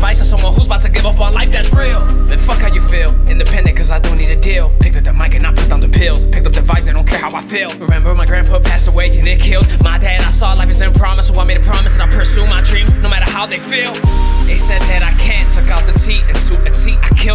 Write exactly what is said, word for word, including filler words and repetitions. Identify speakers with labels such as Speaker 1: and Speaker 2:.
Speaker 1: advice on someone who's about to give up on life that's real. Man, fuck how you feel, independent cause I don't need a deal. Picked up the mic and I put down the pills. Picked up the vibes, they don't care how I feel. Remember my grandpa passed away and it killed my dad. I saw life is in promise, so I made a promise that I pursue my dreams no matter how they feel. They said that I can't, took out the T into a T I killed.